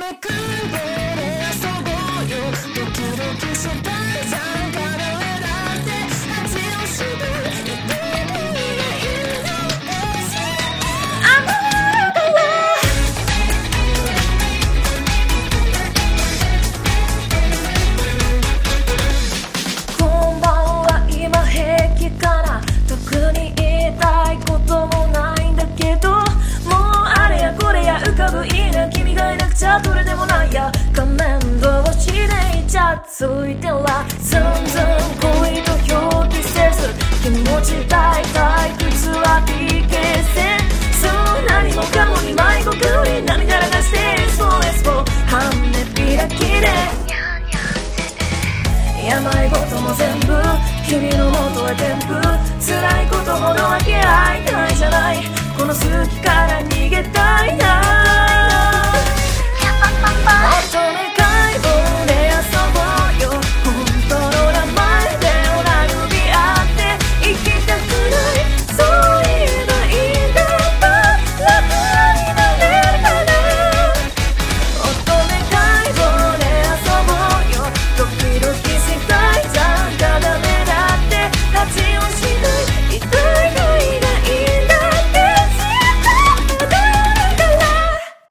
くべれ遊ぼうよドキドキし大じゃんから上だって恥を知るこんばんは今平気から特に言いたいこともないんだけどもうあれやこれや浮かぶいいな君がいなくちゃどれでもないや仮面同士でイチャついてら全然恋と表記せず気持ち大退屈は PK そう何もかもに迷子くり涙流して SOS を半目開きで病事も全部君の元へ添付辛いことほど分け合いたいじゃないこの好きから逃げたいな